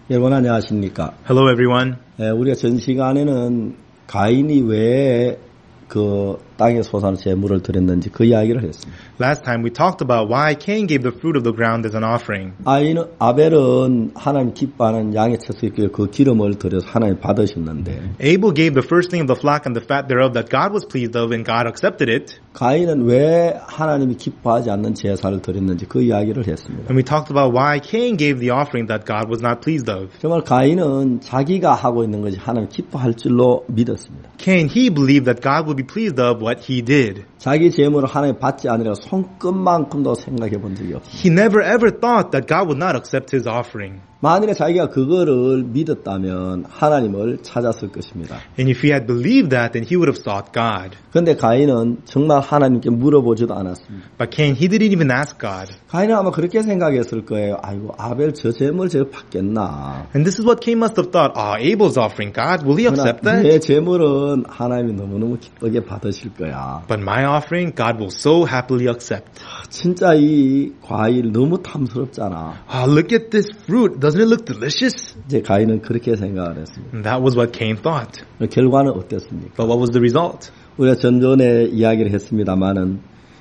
여러분 안녕하십니까? Hello, everyone. 우리가 전 시간에는 가인이 왜 그 땅의 소산의 제물을 드렸는지 그 이야기를 했습니다. Last time we talked about why Cain gave the fruit of the ground as an offering. 아벨은 하나님 기뻐하는 양의 채소였기에 그 기름을 드려서 하나님 받으셨는데 Abel gave the first thing of the flock and the fat thereof that God was pleased of, and God accepted it. 가인은 왜 하나님이 기뻐하지 않는 제사를 드렸는지 그 이야기를 했습니다. And we talked about why Cain gave the offering that God was not pleased of. 정말 가인은 자기가 하고 있는 것이 하나님 기뻐할 줄로 믿었습니다. Cain, he believed that God would be pleased of what he did. 자기 제물을 하나님 받지 않으려 손끝만큼도 생각해 본 적이 없습니다. He never ever thought that God would not accept his offering. 만일에 자기가 그거를 믿었다면 하나님을 찾았을 것입니다. And if he had believed that, then he would have sought God. 그런데 가인은 정말 하나님께 물어보지도 않았습니다. But Cain, he didn't even ask God. 가인은 아마 그렇게 생각했을 거예요. 아이고 아벨 저 제물 제가 받겠나. And this is what Cain must have thought. Abel's offering, God, will he accept that? 내 제물은 하나님이 너무너무 기쁘게 받으실 거야. But my offering, God will so happily accept. 진짜 이 과일 너무 탐스럽잖아. Look at this fruit. Doesn't it look delicious? 이제 가인은 그렇게 생각을 했습니다. And that was what Cain thought. 결과는 어땠습니까? But what was the result? 우리가 전전에 이야기를 했습니다마는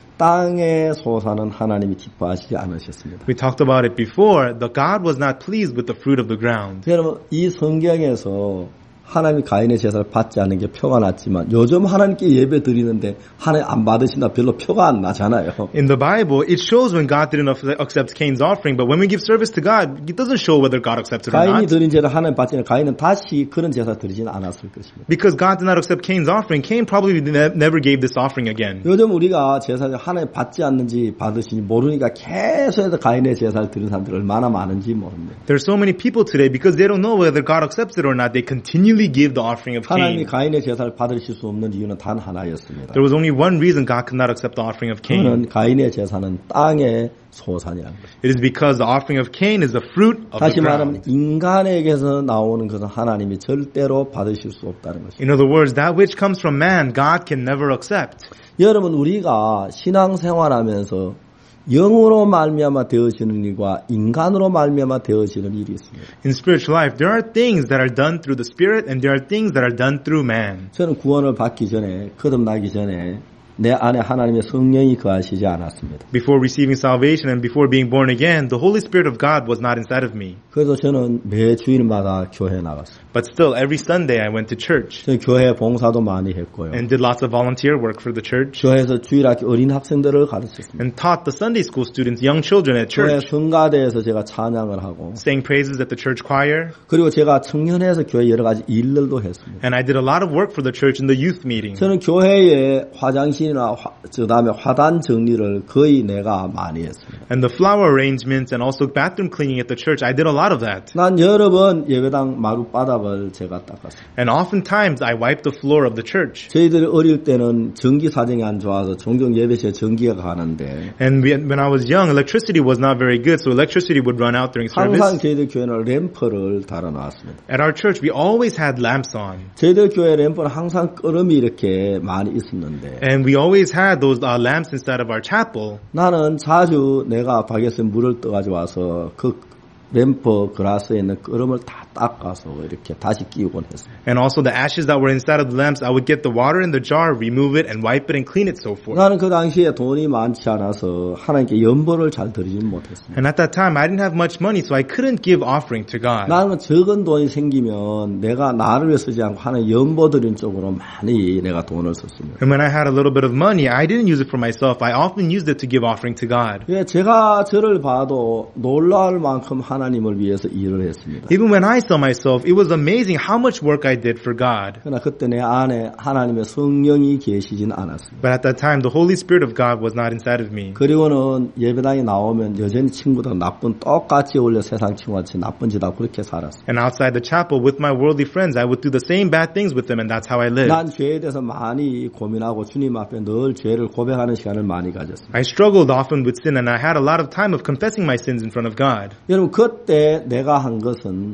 땅의 소산은 하나님이 기뻐하시지 않으셨습니다. We talked about it before. The God was not pleased with the fruit of the ground. 여러분 이 성경에서 하나님이 가인의 제사를 받지 않는 게 표가 났지만 요즘 하나님께 예배 드리는데 하나님 안 받으신다 별로 표가 안 나잖아요. In the Bible, it shows when God didn't accept Cain's offering, but when we give service to God, it doesn't show whether God accepted it or 가인이 not. 드린 제를 하나님 받지 않으면 가인은 다시 그런 제사 드리지는 않았을 것입니다. Because God did not accept Cain's offering, Cain probably never gave this offering again. 요즘 우리가 제사를 하나님 받지 않는지 받으시는지 모르니까 계속해서 가인의 제사를 드리는 사람들이 얼마나 많은지 모릅니다. There are so many people today, because they don't know whether God accepts it or not, they continually give the offering of 하나님이 Cain. 가인의 제사를 받으실 수 없는 이유는 단 하나였습니다. There was only one reason God could not accept the offering of Cain. 그는 가인의 제사는 땅의 소산이라는 것입니다. It is because the offering of Cain is the fruit of the 다시 말하면 ground. 인간에게서 나오는 것은 하나님이 절대로 받으실 수 없다는 것입니다. In other words, that which comes from man, God can never accept. 여러분 우리가 신앙생활하면서 영으로 말미암아 되어지는 일과 인간으로 말미암아 되어지는 일이 있습니다. In spiritual life, there are things that are done through the Spirit and there are things that are done through man. 저는 구원을 받기 전에 거듭나기 전에 내 안에 하나님의 성령이 거하시지 않았습니다. Before receiving salvation and before being born again, the Holy Spirit of God was not inside of me. 그래서 저는 매 주일마다 교회에 나갔어요. But still, every Sunday I went to church 저는 교회 봉사도 많이 했고요. and did lots of volunteer work for the church 교회에서 주일학교 어린 학생들을 가르쳤습니다. and taught the Sunday school students, young children at 교회 church, 성가대에서 제가 찬양을 하고 sang praises at the church choir, 그리고 제가 청년회에서 교회 여러 가지 일들도 했습니다. and I did a lot of work for the church in the youth meeting. 저는 교회의 화장실이나 그다음에 화단 정리를 거의 내가 많이 했습니다. And the flower arrangements and also bathroom cleaning at the church, I did a lot of that. 난 여러 번 예배당 마룻바닥을 제가 닦았어요. And oftentimes I wiped the floor of the church. 저희들이 어릴 때는 전기 사정이 안 좋아서 종종 예배실에 전기가 가는데 And when I was young, electricity was not very good, so electricity would run out during 항상 service. 저희들 교회는 램프를 달아놨습니다. At our church, we always had lamps on. 저희들 교회 램프는 항상 끄름이 이렇게 많이 있었는데 And we always had those lamps inside of our chapel. 나는 자주 내가 바게트에 물을 떠가지고 와서 그 램프 그라스에 있는 끄름을 다 닦아서 이렇게 다시 끼우곤 했습니다. And also the ashes that were inside of the lamps, I would get the water in the jar, remove it, and wipe it and clean it, so forth. 나는 그 당시에 돈이 많지 않아서 하나님께 연보를 잘 드리지는 못했습니다. And at that time, I didn't have much money, so I couldn't give offering to God. 나는 적은 돈이 생기면 내가 나를 위해 쓰지 않고 하나님 연보 드리는 쪽으로 많이 내가 돈을 썼습니다. And when I had a little bit of money, I didn't use it for myself. I often used it to give offering to God. 예, 제가 저를 봐도 놀라울 만큼 하나님을 위해서 일을 했습니다. Even when I saw myself, it was amazing how much work I did for God. 그러나 그때 내 안에 하나님의 성령이 계시진 않았습니다. But at that time, the Holy Spirit of God was not inside of me. 그리고는 예배당에 나오면 여전히 친구들 똑같이 어울려 세상 친구같이 나쁜 짓 하고 그렇게 살았어요. And outside the chapel with my worldly friends, I would do the same bad things with them, and that's how I lived. 난 죄에 대해서 많이 고민하고 주님 앞에 늘 죄를 고백하는 시간을 많이 가졌습니다. I struggled often with sin, and I had a lot of time of confessing my sins in front of God. 여러분 그때 내가 한 것은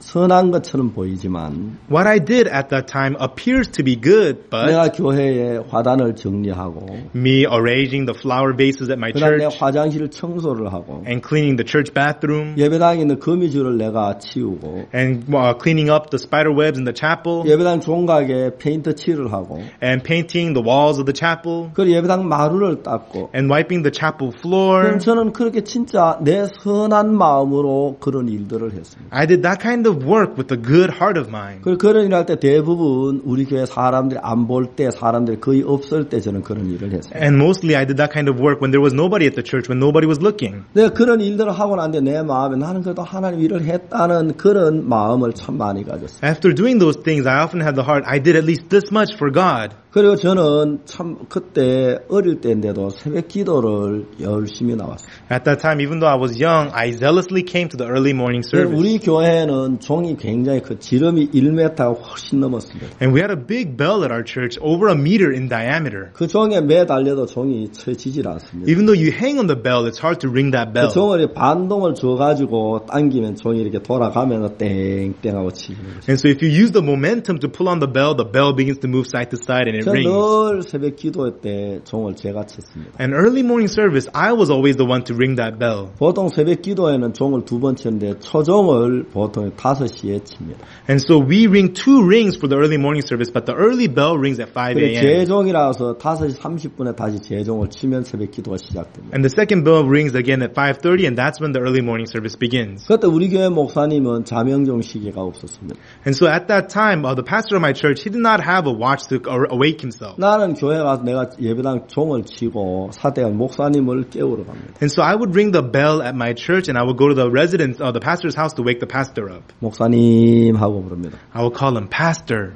선한 것처럼 보이지만 What I did at that time appears to be good, but 내가 교회에 화단을 정리하고 me arranging the flower vases at my 그다음 내 church 화장실 청소를 하고 and cleaning the church bathroom 예배당에 있는 거미줄을 내가 치우고 and cleaning up the spider webs in the chapel 예배당 종각에 페인트 칠을 하고 and painting the walls of the chapel 그리고 예배당 마루를 닦고 and wiping the chapel floor. 그럼 저는 그렇게 진짜 내 선한 마음으로 그런 일들을 했습니다. I did that kind of work with a good heart of mine. 그리고 그런 일을 할 때 대부분 우리 교회 사람들이 안 볼 때 사람들이 거의 없을 때 저는 그런 일을 했습니다. And mostly I did that kind of work when there was nobody at the church, when nobody was looking. 내가 그런 일들을 하고 난 뒤에 내 마음에 나는 그래도 하나님 일을 했다는 그런 마음을 참 많이 가졌어요. After doing those things, I often had the heart, I did at least this much for God. 그리고 저는 참 그때 어릴 때인데도 새벽 기도를 열심히 나왔어요. At that time, even though I was young, I zealously came to the early morning service. 우리 교회는 종이 굉장히 그 지름이 1m가 훨씬 넘었습니다. And we had a big bell at our church, over a meter in diameter. 그 종에 매달려도 종이 쳐지질 않습니다. Even though you hang on the bell, it's hard to ring that 그 bell. 종을 반동을 줘가지고 당기면 종이 이렇게 돌아가면서 땡땡하고 치는 거죠. And so if you use the momentum to pull on the bell begins to move side to side and it 저는 rings. 늘 새벽 기도 때 종을 제가 쳤습니다. And early morning service, I was always the one to ring that bell. 보통 새벽 기도에는 종을 2번 치는데 초종을 보통 5시에 칩니다. And so we ring 2 rings for the early morning service, but the early bell rings at 5 그리고 a.m. 재종이라서 5시 30분에 다시 재종을 치면 새벽 기도가 시작됩니다. And the second bell rings again at 5:30, and that's when the early morning service begins. 그때 우리 교회 목사님은 자명종 시계가 없었습니다. And so at that time, the pastor of my church, he did not have a watch to awake himself. 나는 교회 가서 내가 예배당 종을 치고 사대한 목사님을 깨우러 갑니다. And so I would ring the bell at my church, and I would go to the residence, the pastor's house to wake the pastor up. 목사님 하고 부릅니다. I would call him, Pastor.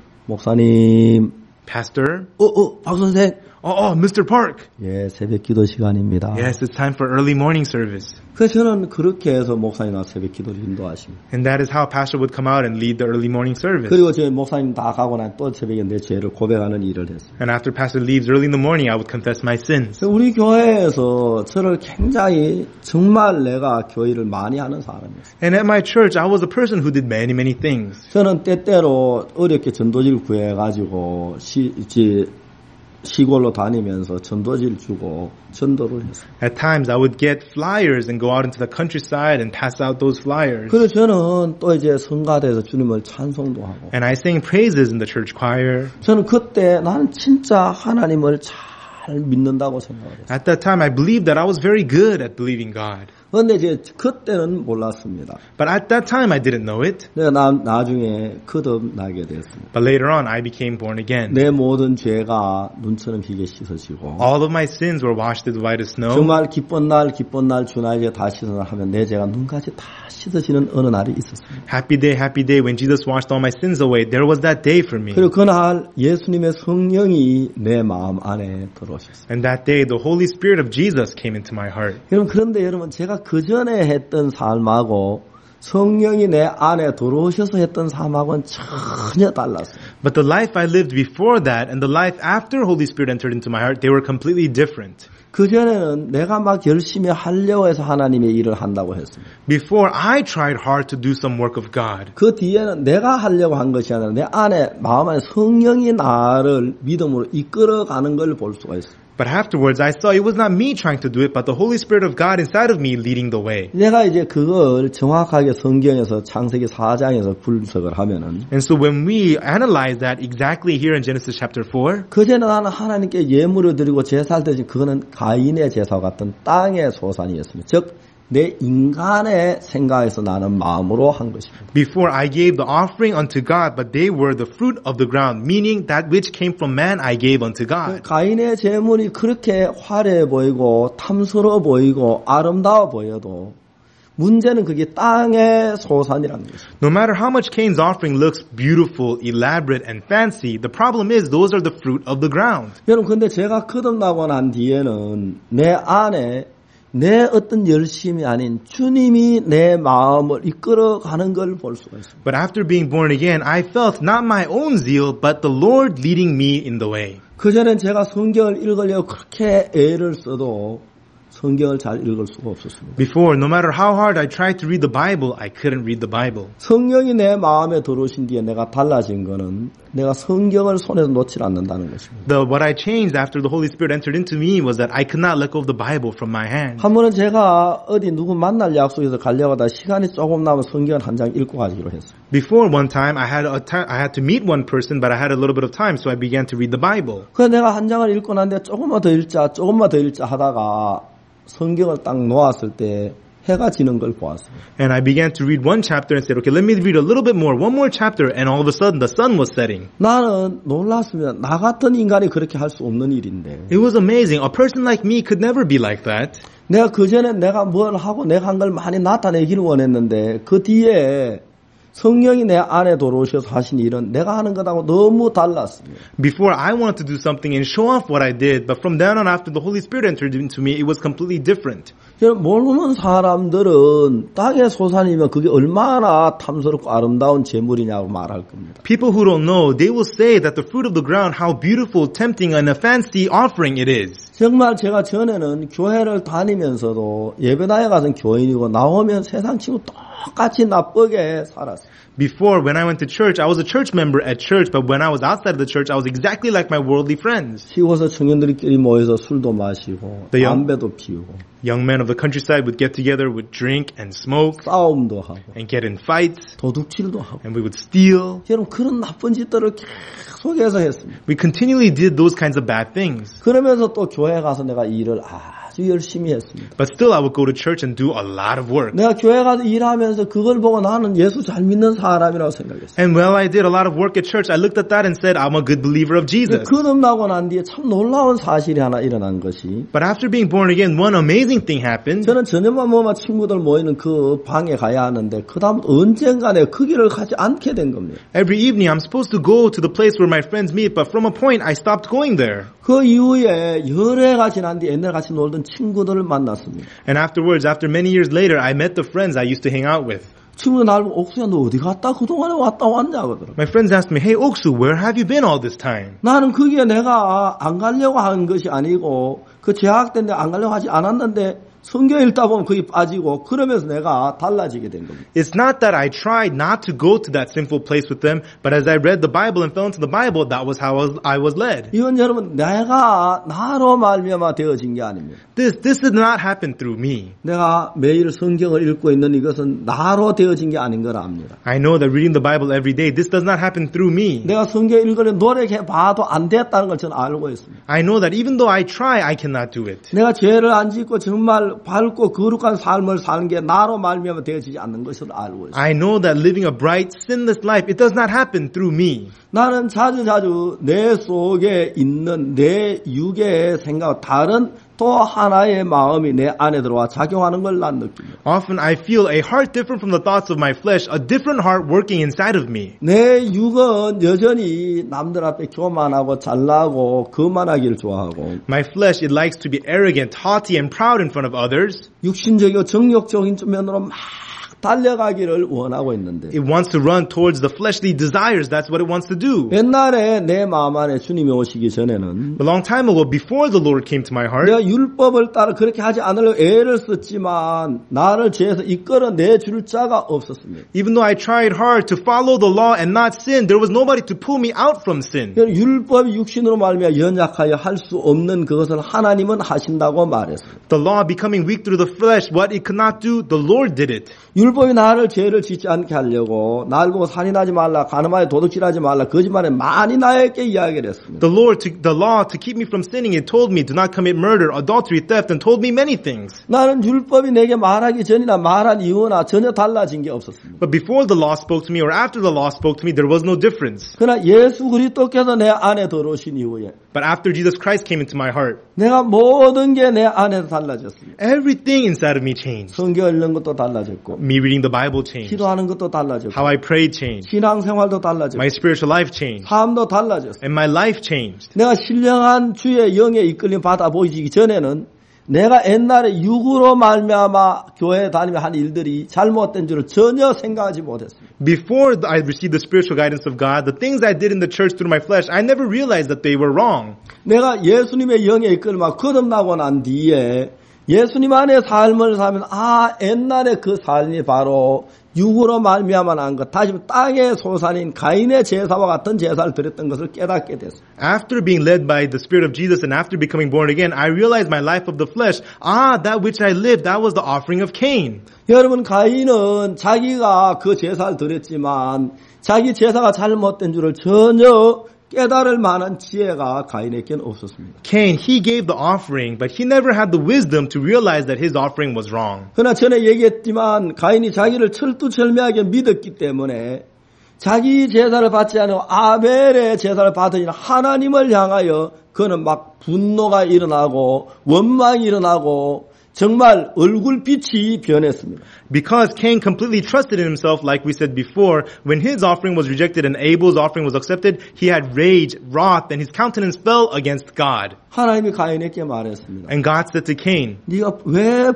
목사님. Pastor? 박 선생. Mr. Park. 예, 새벽 기도 시간입니다. Yes, it's time for early morning service. 그래서 저는 그렇게 해서 목사님 와서 새벽 기도를 인도하십니다. And that is how a pastor would come out and lead the early morning service. 그리고 저희 목사님 다 가고 난 또 새벽에 내 죄를 고백하는 일을 했어요. And after pastor leaves early in the morning, I would confess my sins. 그래서 우리 교회에서 저를 굉장히 정말 내가 교회를 많이 하는 사람이었어요. And at my church, I was a person who did many, many things. 저는 때때로 어렵게 전도지를 구해가지고 시골로 다니면서 전도지를 주고 전도를 했어요. At times, I would get flyers and go out into the countryside and pass out those flyers. 그래서 저는 또 이제 성가대에서 주님을 찬송도 하고. And I sang praises in the church choir. 저는 그때 나는 진짜 하나님을 잘 믿는다고 생각했어요. At that time, I believed that I was very good at believing God. 그런데 이제 그때는 몰랐습니다. But at that time, I didn't know it. 내가 나중에 거듭나게 됐습니다. But later on, I became born again. 내 모든 죄가 눈처럼 희게 씻어지고 All of my sins were washed as white as snow. 정말 기쁜 날 주나에게 다 씻어라 하면 내 죄가 눈까지 다 씻어지는 어느 날이 있었습니다. Happy day, when Jesus washed all my sins away. There was that day for me. 그리고 그날 예수님의 성령이 내 마음 안에 들어오셨어요. And that day, the Holy Spirit of Jesus came into my heart. 그런데 여러분 제가 그 전에 했던 삶하고 성령이 내 안에 들어오셔서 했던 삶하고는 전혀 달랐어요. But the life I lived before that and the life after Holy Spirit entered into my heart, they were completely different. 그 전에는 내가 막 열심히 하려고 해서 하나님의 일을 한다고 했습니다. Before I tried hard to do some work of God. 그 뒤에는 내가 하려고 한 것이 아니라 내 안에 마음 안에 성령이 나를 믿음으로 이끌어가는 걸 볼 수가 있어요. But afterwards, I saw it was not me trying to do it, but the Holy Spirit of God inside of me leading the way. 내가 이제 그걸 정확하게 성경에서 창세기 4장에서 분석을 하면은 And so when we analyze that exactly here in Genesis chapter 4, 그전에 나는 하나님께 예물을 드리고 제사를 드리지 그거는 가인의 제사와 같은 땅의 소산이었습니다. 즉 내 인간의 생각에서 나는 마음으로 한 것입니다. before I gave the offering unto God, but they were the fruit of the ground, meaning that which came from man I gave unto God. 가인의 제물이 그렇게 화려해 보이고 탐스러워 보이고 아름다워 보여도 문제는 그게 땅의 소산이라는 것입니다. No matter how much Cain's offering looks beautiful, elaborate, and fancy, the problem is those are the fruit of the ground. 여러분 근데 제가 거듭나고 난 뒤에는 내 안에 내 어떤 열심이 아닌 주님이 내 마음을 이끌어가는 걸 볼 수가 있습니다. But after being born again, I felt not my own zeal, but the Lord leading me in the way. 그전엔 제가 성경을 읽으려고 그렇게 애를 써도 성경을 잘 읽을 수가 없었습니다. Before, no matter how hard I tried to read the Bible, I couldn't read the Bible. 성령이 내 마음에 들어오신 뒤에 내가 달라진 거는 내가 성경을 손에서 놓지 않는다는 것입니다. What I changed after the Holy Spirit entered into me was that I could not let go of the Bible from my hand. 한 번은 제가 어디 누구 만날 약속에서 가려고 하다 시간이 조금 남아 성경을 한 장 읽고 가기로 했어요. Before one time, I had to meet one person, but I had a little bit of time, so I began to read the Bible. 그래서 내가 한 장을 읽고 났는데 조금만 더 읽자 하다가 성경을 딱 놓았을 때 해가 지는 걸 보았어요. And I began to read one chapter and said, okay, let me read a little bit more, one more chapter, and all of a sudden the sun was setting. 나는 놀랐습니다. 나 같은 인간이 그렇게 할 수 없는 일인데. It was amazing. A person like me could never be like that. 내가 그전에 내가 뭘 하고 내가 한 걸 많이 나타내기를 원했는데 그 뒤에 성령이 내 안에 들어오셔서 하신 일은 내가 하는 것하고 너무 달랐습니다. Before, I wanted to do something and show off what I did, but from then on, after the Holy Spirit entered into me, it was completely different. 모르는 사람들은 땅의 소산이면 그게 얼마나 탐스럽고 아름다운 재물이냐고 말할 겁니다. People who don't know, they will say that the fruit of the ground, how beautiful, tempting, and a fancy offering it is. 정말 제가 전에는 교회를 다니면서도 예배당에 가서 교인이고 나오면 세상 친구 똑같이 나쁘게 살았어요. Before, when I went to church, I was a church member at church, but when I was outside of the church, I was exactly like my worldly friends. 시골에서 청년들끼리 모여서 술도 마시고 담배도 피우고 Young men of the countryside would get together, would drink and smoke, 싸움도 하고 and get in fights, 도둑질도 하고 and we would steal. 여러분 그런 나쁜 짓들을 계속해서 했습니다. We continually did those kinds of bad things. 그러면서 또 교회 가서 내가 일을 아주 열심히 했습니다. But still, I would go to church and do a lot of work. 내가 교회 가서 일하면서 그걸 보고 나는 예수 잘 믿는 사람이라고 생각했어요. And while I did a lot of work at church, I looked at that and said, I'm a good believer of Jesus. 거듭나고 난 뒤에 참 놀라운 사실이 하나 일어난 것이 But after being born again, one amazing thing happened. 저는 저녁만 먹으면 친구들 모이는 그 방에 가야 하는데 그 다음 언젠가 내가 그 길을 가지 않게 된 겁니다. Every evening, I'm supposed to go to the place where my friends meet, but from a point, I stopped going there. 그 이후에 여러 해가 지난 뒤에 옛날 같이 놀던 친구들을 만났습니다. And afterwards, after many years later, I met the friends I used to hang out with. 친구들 나를 보고 옥수야 너 어디 갔다 그동안에 왔다 왔냐 그러더라고요. My friends asked me, hey, Oksu, where have you been all this time? 나는 거기에 내가 안 가려고 한 것이 아니고 그 재학 때인데 안 가려고 하지 않았는데 성경 읽다 보면 거기 빠지고 그러면서 내가 달라지게 된 겁니다. It's not that I tried not to go to that sinful place with them, but as I read the Bible and fell into the Bible, that was how I was led. 이건 여러분 내가 나로 말미암아 되어진 게 아닙니다. This did not happen through me. 내가 매일 성경을 읽고 있는 이것은 나로 되어진 게 아닌 걸 압니다. I know that reading the Bible every day, this does not happen through me. 내가 성경 읽으려 노력해 봐도 안 됐다는 걸 저는 알고 있습니다. I know that even though I try, I cannot do it. 내가 죄를 안 짓고 정말 밝고 거룩한 삶을 사는 게 나로 말미암아 되어지지 않는 것을 알고 있습니다. I know that living a bright, sinless life, it does not happen through me. 나는 자주 내 속에 있는 내 육의 생각 다른 또 하나의 마음이 내 안에 들어와 작용하는 걸 난 느낍니다. Often I feel a heart different from the thoughts of my flesh, a different heart working inside of me. 내 육은 여전히 남들 앞에 교만하고 잘나고 거만하기를 좋아하고 My flesh, it likes to be arrogant, haughty, and proud in front of others. 육신적이고 정욕적인 면으로 막 달려가기를 원하고 있는데 It wants to run towards the fleshly desires. That's what it wants to do. 옛날에 내 마음 안에 주님이 오시기 전에는 A long time ago, before the Lord came to my heart, 내가 율법을 따라 그렇게 하지 않으려고 애를 썼지만 나를 죄에서 이끌어내 줄 자가 없었습니다. even though I tried hard to follow the law and not sin, there was nobody to pull me out from sin. 율법이 육신으로 말미암아 연약하여 할 수 없는 그것을 하나님은 하신다고 말했어요. The law becoming weak through the flesh, what it could not do, the Lord did it. 율법이 나를 죄를 짓지 않게 하려고 날 보고 살인하지 말라, 간음하여 도둑질하지 말라, 거짓말에 많이 나에게 이야기를 했습니다. The law to keep me from sinning, it told me do not commit murder, adultery, theft, and told me many things. 나는 율법이 내게 말하기 전이나 말한 이후나 전혀 달라진 게 없었습니다. But before the law spoke to me or after the law spoke to me, there was no difference. 그러나 예수 그리스도께서 내 안에 들어오신 이후에 But after Jesus Christ came into my heart, 내가 모든 게 내 안에서 달라졌습니다. everything inside of me changed. 성경 읽는 것도 달라졌고 Me reading the Bible changed. 기도하는 것도 달라졌고 How I prayed changed. 신앙생활도 달라졌고 My spiritual life changed. 삶도 달라졌어요. And my life changed. 내가 신령한 주의 영에 이끌림 받아 보이기 전에는 내가 옛날에 육으로 말미암아 교회에 다니며 한 일들이 잘못된 줄을 전혀 생각하지 못했습니다. Before I received the spiritual guidance of God, the things I did in the church through my flesh, I never realized that they were wrong. 내가 예수님의 영에 이끌림아 거듭나고 난 뒤에 예수님 안에 삶을 살면 옛날에 그 삶이 바로 육으로 말미암아 난 것, 다시 땅의 소산인 가인의 제사와 같은 제사를 드렸던 것을 깨닫게 됐어요. After being led by the Spirit of Jesus and after becoming born again, I realized my life of the flesh, that which I lived, that was the offering of Cain. 여러분, 가인은 자기가 그 제사를 드렸지만 자기 제사가 잘못된 줄을 전혀 깨달을 만한 지혜가 가인에게는 없었습니다. Cain, he gave the offering, but he never had the wisdom to realize that his offering was wrong. 그러나 전에 얘기했지만 가인이 자기를 철두철미하게 믿었기 때문에 자기 제사를 받지 않은 아벨의 제사를 받으니 하나님을 향하여 그는 막 분노가 일어나고 원망이 일어나고 정말 얼굴빛이 변했습니다. Because Cain completely trusted in himself, like we said before, when his offering was rejected and Abel's offering was accepted, he had rage, wrath, and his countenance fell against God. 하나님이 가인에게 말했습니다. And God said to Cain, 네가 왜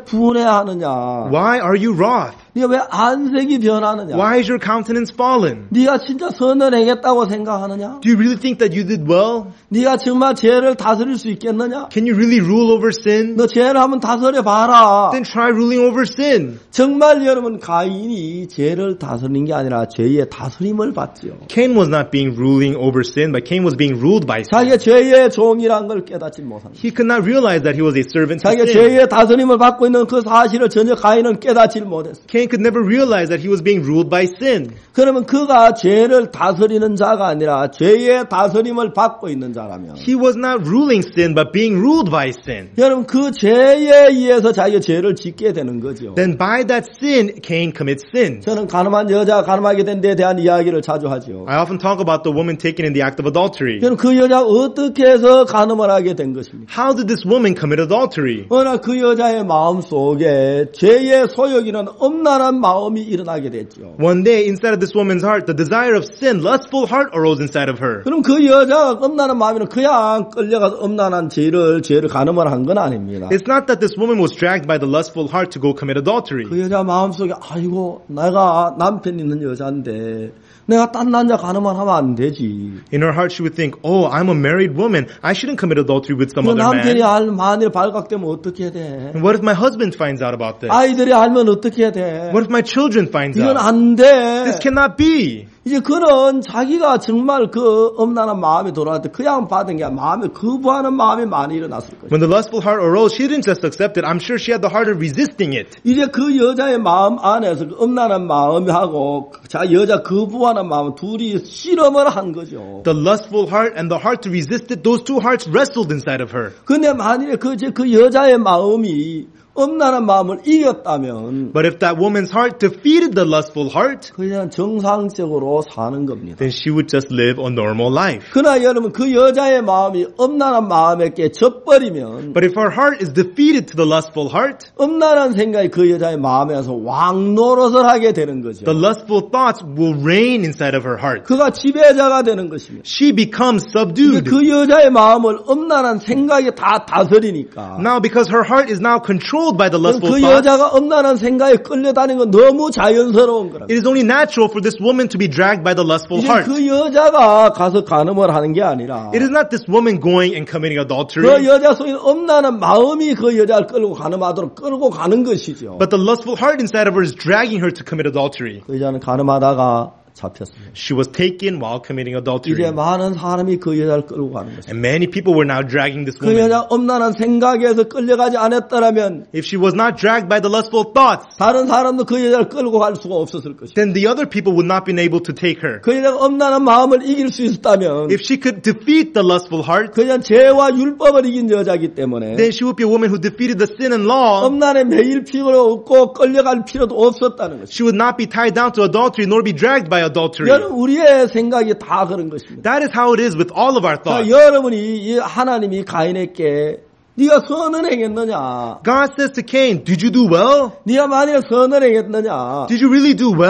분해하느냐? why are you wroth? 네가 왜 안색이 변하느냐? Why is your countenance fallen? 네가 진짜 선을 행했다고 생각하느냐? Do you really think that you did well? 네가 정말 죄를 다스릴 수 있겠느냐? Can you really rule over sin? 너 죄를 한번 다스려 봐라. Then try ruling over sin. 정말 여러분 가인이 죄를 다스리는 게 아니라 죄의 다스림을 받지요. Cain was not being ruling over sin, but Cain was being ruled by sin. 자기가 죄의 종이란 걸 깨닫지 못합니다. He could not realize that he was a servant to 자기가 sin. 죄의 다스림을 받고 있는 그 사실을 전혀 가인은 깨닫지 못했어요. Cain could never realize that he was being ruled by sin. 그러면 그가 죄를 다스리는 자가 아니라 죄의 다스림을 받고 있는 자라면 He was not ruling sin, but being ruled by sin. 여러분 그 죄에 의해서 자기가 죄를 짓게 되는 거죠. Then by that sin, Cain commits sin. 저는 가늠한 여자가 가늠하게 된 데에 대한 이야기를 자주 하죠. I often talk about the woman taken in the act of adultery. 여러분 그 여자가 어떻게 해서 가늠을 하게 된 것입니까? How did this woman commit adultery? 어느 날 그 여자의 마음 속에 죄의 소욕이라는 엄란한 마음이 일어나게 됐죠. One day, inside of this woman's heart, the desire of sin, lustful heart arose inside of her. 그럼 그 여자가 엄란한 마음이는 그냥 끌려가서 엄란한 죄를 가늠을 한 건 아닙니다. It's not that this woman was dragged by the lustful heart to go commit adultery. 그 여자 마음속에 아이고 내가 남편 있는 여자인데 내가 딴 남자 가늠을 하면 안 되지. In her heart, she would think, oh, I'm a married woman. I shouldn't commit adultery with some 그 other 남편이 man. 만일 발각되면 어떻게 돼? And what if my husband finds out about this? 아이들이 알면 어떻게 돼? What if my children finds 이건 out? 안 돼. This cannot be. 이제 그는 자기가 정말 그 엄란한 마음이 돌아올 때 그냥 받은 게 마음에 거부하는 마음이 많이 일어났을 거예요. When the lustful heart arose, she didn't just accept it. I'm sure she had the heart of resisting it. 이제 그 여자의 마음 안에서 그 엄란한 마음하고 자 여자 거부하는 마음 둘이 실험을 한 거죠. The lustful heart and the heart to resist it, those two hearts wrestled inside of her. 근데 만일에 그 여자의 마음이 엄란한 마음을 이겼다면 But if that woman's heart defeated the lustful heart, 그 여자는 정상적으로 사는 겁니다. then she would just live a normal life. 그러나 여러분 그 여자의 마음이 엄란한 마음에게 져버리면 But if her heart is defeated to the lustful heart, 엄란한 생각이 그 여자의 마음에서 왕노릇을 하게 되는 거죠. the lustful thoughts will reign inside of her heart. 그가 지배자가 되는 것입니다. She becomes subdued. 그 여자의 마음을 엄란한 생각이 다 다스리니까 Now because her heart is now controlled by the lustful 그 thoughts, 여자가 엄란한 생각에 끌려다니는 건 너무 자연스러운 거랍니다. it is only natural for this woman to be dragged by the lustful 이제 heart. 그 여자가 가서 간음을 하는 게 아니라 It is not this woman going and committing 그 adultery, 여자 속에 엄란한 마음이 그 여자를 끌고 간음하도록 끌고 가는 것이죠. but the lustful heart inside of her is dragging her to commit adultery. 그 여자는 간음하다가 잡혔습니다. She was taken while committing adultery. 이제 많은 사람이 그 여자를 끌고 가는 것입니다. And many people were now dragging this 그 woman. 여자 엄란한 생각에서 끌려가지 않았더라면 If she was not dragged by the lustful thoughts, 다른 사람도 그 여자를 끌고 갈 수가 없었을 것입니다. then the other people would not been able to take her. 그 여자가 엄란한 마음을 이길 수 있었다면 If she could defeat the lustful heart, 그 여자는 죄와 율법을 이긴 여자이기 때문에 then she would be a woman who defeated the sin and law. 엄란에 매일 필요가 없고 끌려갈 필요도 없었다는 것입니다. She would not be tied down to adultery nor be dragged by adultery. 여러분 우리의 생각이 다 그런 것입니다. That is how it is with all of our thoughts. 여러분이 이 하나님이 가인에게 네가 선을 행했느냐? God says to Cain, did you do well? 네가 만일 선을 행했느냐? Did you really do well?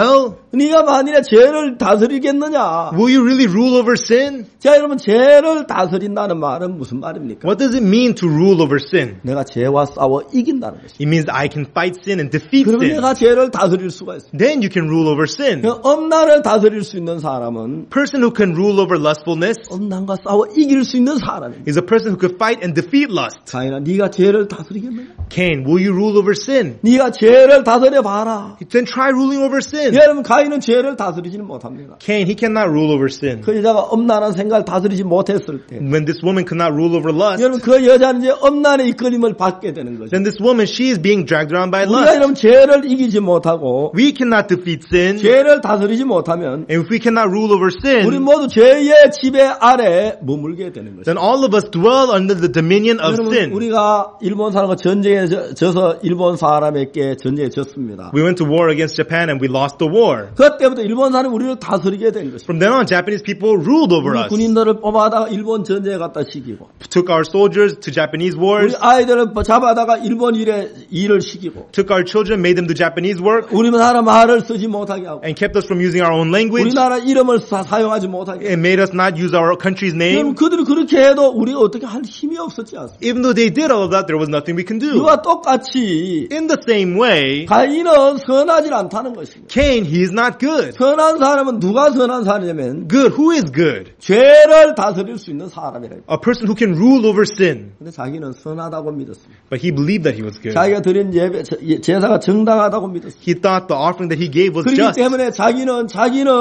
네가 만일에 죄를 다스리겠느냐? Will you really rule over sin? 자, 여러분, 죄를 다스린다는 말은 무슨 말입니까? What does it mean to rule over sin? 내가 죄와 싸워 이긴다는 것입니다. It means I can fight sin and defeat 그러면 sin. 내가 죄를 다스릴 수가 있습니다. Then you can rule over sin. 음란을 다스릴 수 있는 사람은 Person who can rule over lustfulness 음란과 싸워 이길 수 있는 사람입니다. is a person who can fight and defeat lust. 가인아, 네가 죄를 다스리겠느냐? Cain, will you rule over sin? 네가 죄를 다스려 봐라. Then try ruling over sin. 여러분, 가인은 죄를 다스리지는 못합니다. Cain, he cannot rule over sin. 그 여자가 음란한 생각을 다스리지 못했을 때, When this woman could not rule over lust, 여러분, 그 여자는 이제 음란의 이끌림을 받게 되는 거죠. then this woman, she is being dragged around by 우리가 lust. 이러면 죄를 이기지 못하고 We cannot defeat sin. 죄를 다스리지 못하면 And if we cannot rule over 우리 sin, 모두 죄의 지배 아래 머물게 되는 거죠. then all of us dwell under the dominion of 여러분, sin. 우리가 일본 사람과 전쟁에 져서 일본 사람에게 전쟁에 졌습니다. We went to war against Japan and we lost the war. 그때부터 일본 사람이 우리를 다스리게 된 것입니다. From then on, Japanese people ruled over 우리 us. 군인들을 뽑아다가 일본 전쟁에 갖다 시키고, Took our soldiers to Japanese 우리 wars. 아이들을 잡아다가 일본 일을 시키고, Took our children, made them do Japanese work. 우리나라 말을 쓰지 못하게 하고, And kept us from using our own language. 우리나라 이름을 사용하지 못하게 하고. And made us not use our country's 여러분, name. 그들이 그렇게 해도 우리가 어떻게 할 힘이 없었지 않습니까? Even though they did all of that, there was nothing we can do. 이와 똑같이 In the same way, 가인은 선하지 않다는 것입니다. Cain, he is not good. 선한 사람은 누가 선한 사람이냐면 Good, who is good? 죄를 다스릴 수 있는 사람이라. A person who can rule over sin. 근데 자기는 선하다고 믿었습니다. But he believed that he was good. 자기가 드린 제사가 정당하다고 믿었습니다. He thought the offering that he gave was 그렇기 just. 때문에 자기는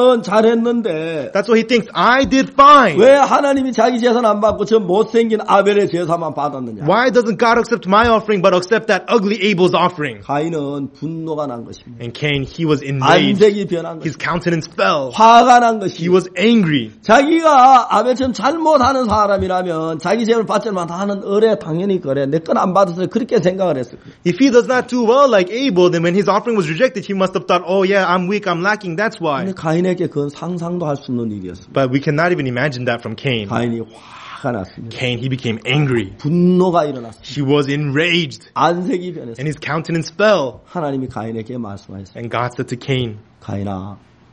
잘했는데 That's why he thinks, I did fine. 왜 하나님이 자기 제사는 안 받고 저 못생긴 아벨의 제사만 받았느냐? Why doesn't God accept my offering but accept that ugly Abel's offering? 가인은 분노가 난 것입니다. And Cain, he was enraged. 안색이 변한 His 것입니다. countenance fell. 화가 난 He 것입니다. was angry. 자기가 아벨처럼 잘못하는 사람이라면 자기 죄를 받지만 나는 어래 당연히 그래. 내 건 안 받았어요. 그렇게 생각을 했을 거예요. If he does not do well like Abel, then when his offering was rejected, he must have thought, oh yeah, I'm weak, I'm lacking, that's why. 근데 가인에게 그건 상상도 할 수 없는 일이었습니다. But we cannot even imagine that from Cain. 가인이 화가 났습니다. Cain, he became angry. 분노가 일어났습니다. He was enraged. 안색이 변했습니다. And his countenance fell. 하나님이 가인에게 말씀하셨습니다. And God said to Cain, 가인아,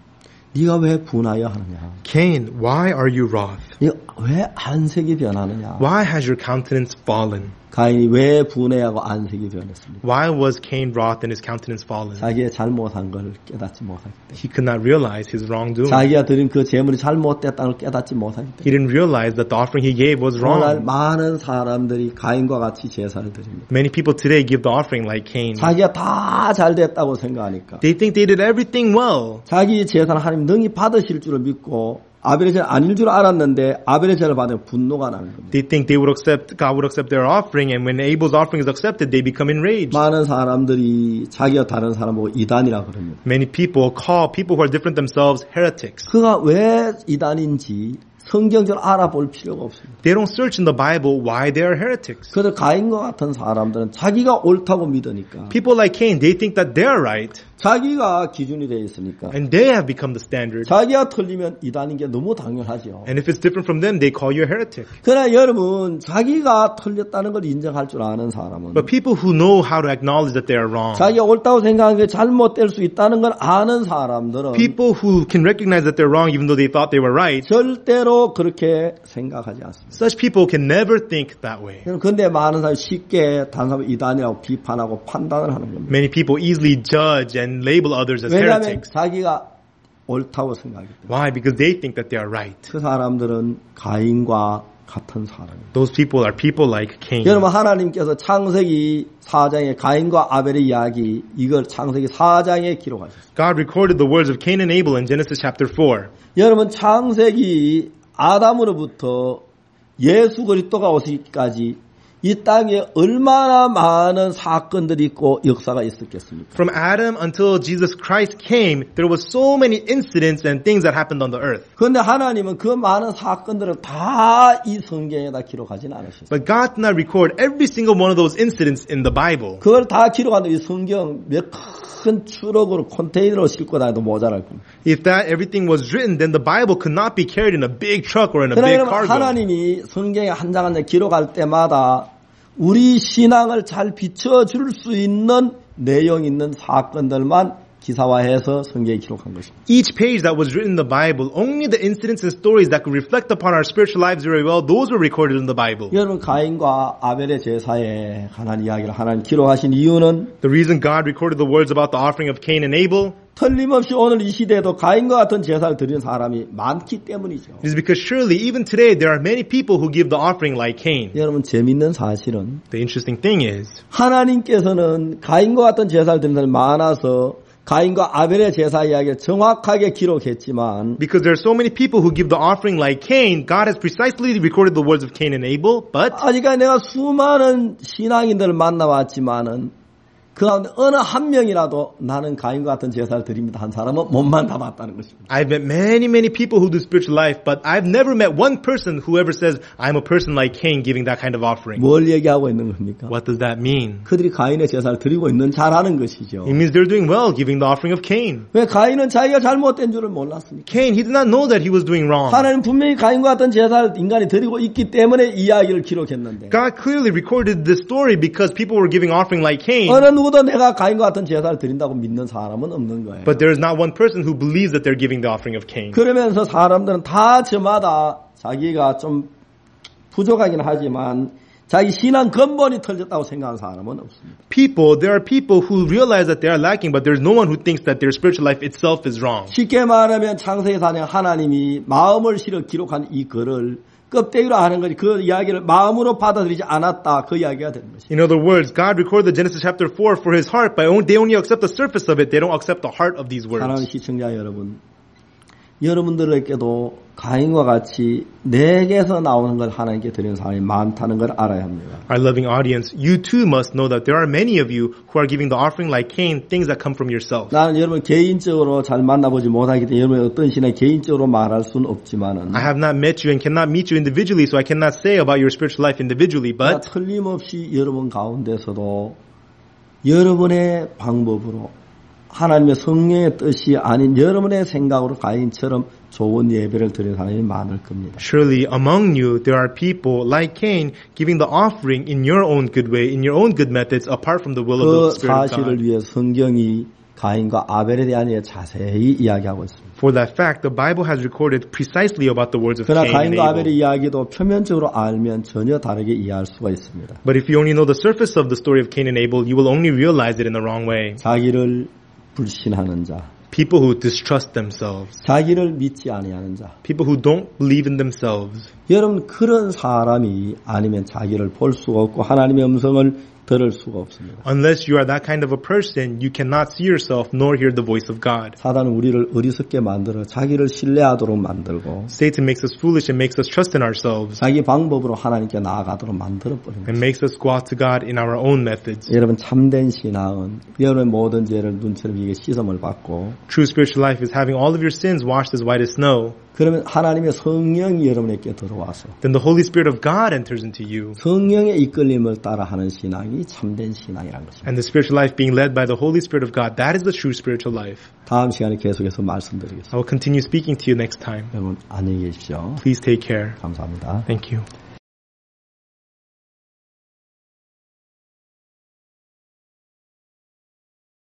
네가 왜 분하여 하느냐? Cain, why are you wroth? 네가 왜 안색이 변하느냐? Why has your countenance fallen? 가인이 왜 분해하고 안색이 변했습니까? Why was Cain wroth and his countenance fallen? 자기의 잘못한 걸 깨닫지 못하기 때문에. He could not realize his wrongdoing. 자기가 드린 그 재물이 잘못됐다는 걸 깨닫지 못하기 때문에. He didn't realize that the offering he gave was 오늘 wrong. 많은 사람들이 가인과 같이 제사를 드립니다. Many people today give the offering like Cain. 자기가 다 잘됐다고 생각하니까. They think they did everything well. 자기 제사는 하나님 능히 받으실 줄을 믿고 아벨의 제사는 아닐 줄 알았는데 아벨의 제사를 받으면 분노가 나는 겁니다. They think God would accept their offering, and when Abel's offering is accepted, they become enraged. 많은 사람들이 자기가 다른 사람 보고 이단이라 그럽니다. Many people call people who are different themselves heretics. 그가 왜 이단인지 성경적으로 알아볼 필요가 없습니다. They don't search in the Bible why they are heretics. 그래서 가인과 같은 사람들은 자기가 옳다고 믿으니까 People like Cain, they think that they're right, 자기가 기준이 되어 있으니까 and they have become the standard. 자기가 틀리면 이단인 게 너무 당연하죠. And if it's different from them, they call you a heretic. 그러나 여러분 자기가 틀렸다는 걸 인정할 줄 아는 사람은 But people who know how to acknowledge that they are wrong, 자기가 옳다고 생각하는 게 잘못될 수 있다는 걸 아는 사람들은 people who can recognize that they're wrong even though they thought they were right, 절대로 그렇게 생각하지 않습니다. such people can never think that way. 그런데 많은 사람이 쉽게 다른 사람을 이단이라고 비판하고 판단을 하는 겁니다. Many people easily judge and label others as 왜냐하면 heretics. 자기가 옳다고 생각하기 때문에. Why? Because they think that they are right. 그 사람들은 가인과 같은 사람입니다. Those people are people like Cain. 여러분 하나님께서 창세기 4장에 가인과 아벨의 이야기 이걸 창세기 4장에 기록하셨습니다. God recorded the words of Cain and Abel in Genesis chapter 4. 여러분 창세기 아담으로부터 예수 그리스도가 오시기까지 이 땅에 얼마나 많은 사건들이 있고 역사가 있었겠습니까? From Adam until Jesus Christ came, there was so many incidents and things that happened on the earth. 그런데 하나님은 그 많은 사건들을 다 이 성경에다 기록하진 않으셨어요. But God did not record every single one of those incidents in the Bible. 그걸 다 기록하는 이 성경 몇 큰 추럭으로 컨테이너로 싣고 다녀도 모자랄 겁니다. If that everything was written, then the Bible could not be carried in a big truck or in a big 그러나 cargo. 하나님이 성경에 한 장 한 장 기록할 때마다 우리 신앙을 잘 비춰줄 수 있는 내용 있는 사건들만 기사화해서 성경에 기록한 것입니다. Each page that was written in the Bible, only the incidents and stories that could reflect upon our spiritual lives very well, those were recorded in the Bible. 여러분 가인과 아벨의 제사에 관한 이야기를 하나님 기록하신 이유는 The reason God recorded the words about the offering of Cain and Abel 틀림없이 오늘 이 시대에도 가인과 같은 제사를 드리는 사람이 많기 때문이죠. is because surely even today there are many people who give the offering like Cain. 여러분 재밌는 사실은 The interesting thing is 하나님께서는 가인과 같은 제사를 드리는 사람이 많아서 가인과 아벨의 제사 이야기를 정확하게 기록했지만 because there are so many people who give the offering like Cain, God has precisely recorded the words of Cain and Abel, but 아직까지 내가 수많은 신앙인들을 만나봤지만은 그 가운데 어느 한 명이라도 나는 가인과 같은 제사를 드립니다 한 사람은 못 만나봤다는 것입니다. I've met many people who do spiritual life, but I've never met one person who ever says, I'm a person like Cain giving that kind of offering. 뭘 얘기하고 있는 겁니까? What does that mean? 그들이 가인의 제사를 드리고 있는 잘하는 것이죠. It means they're doing well giving the offering of Cain. 왜 가인은 자기가 잘못된 줄을 몰랐습니까? Cain, he did not know that he was doing wrong. 하나님 분명히 가인과 같은 제사를 인간이 드리고 있기 때문에 이야기를 기록했는데 God clearly recorded this story because people were giving offering like Cain. 어느 누구도 내가 가인과 같은 제사를 드린다고 믿는 사람은 없는 거예요. But there is not one person who believes that they're giving the offering of Cain. 그러면서 사람들은 다 저마다 자기가 좀 부족하긴 하지만 자기 신앙 근본이 틀렸다고 생각하는 사람은 없습니다. There are people who realize that they are lacking, but there's no one who thinks that their spiritual life itself is wrong. 쉽게 말하면 창세기사는 하나님이 마음을 실어 기록한 이 글을 껍데기로 하는 거지 그 이야기를 마음으로 받아들이지 않았다 그 이야기가 되는 것입니다. In other words, God recorded Genesis chapter 4 for his heart, but they only accept the surface of it. They don't accept the heart of these words. 사랑하는 시청자 여러분, 여러분들에게도 가인과 같이 내게서 나오는 걸 하나님께 드리는 사람이 많다는 걸 알아야 합니다. Our loving audience, you too must know that there are many of you who are giving the offering like Cain, things that come from yourself. 나는 여러분 개인적으로 잘 만나보지 못하기 때문에 여러분의 어떤 신앙 개인적으로 말할 수는 없지만은 I have not met you and cannot meet you individually, so I cannot say about your spiritual life individually, but 틀림없이 여러분 가운데서도 여러분의 방법으로 하나님의 성령의 뜻이 아닌 여러분의 생각으로 가인처럼 좋은 예배를 드리는 사람이 많을 겁니다. Surely among you there are people like Cain giving the offering in your own good way, in your own good methods, apart from the will of the 그 Spirit of 사실을 God. 위해 성경이 가인과 아벨에 대한 예 자세히 이야기하고 있습니다. For that fact, the Bible has recorded precisely about the words of 그러나 Cain and 가인과 아벨의 Abel. 이야기도 표면적으로 알면 전혀 다르게 이해할 수가 있습니다. But if you only know the surface of the story of Cain and Abel, you will only realize it in the wrong way. 자기를 불신하는 자, People who distrust themselves. 자기를 믿지 아니하는 자. People who don't believe in themselves. 여러분 그런 사람이 아니면 자기를 볼 수가 없고 하나님의 음성을 들을 수가 없습니다. Unless you are that kind of a person, you cannot see yourself nor hear the voice of God. 사단은 우리를 어리석게 만들어 자기를 신뢰하도록 만들고 Satan makes us foolish and makes us trust in ourselves 자기 방법으로 하나님께 나아가도록 만들어버립니다. and makes us go out to God in our own methods. 여러분 참된 신앙은 여러분의 모든 죄를 눈처럼 이게 씻음을 받고 True spiritual life is having all of your sins washed as white as snow. 그러면 하나님의 성령이 여러분에게 들어와서 Then the Holy Spirit of God enters into you. 성령의 이끌림을 따라하는 신앙이 참된 신앙이라는 것입니다. And the spiritual life being led by the Holy Spirit of God, that is the true spiritual life. 다음 시간에 계속해서 말씀드리겠습니다. I will continue speaking to you next time. 여러분 안녕히 계십시오. Please take care. 감사합니다. Thank you.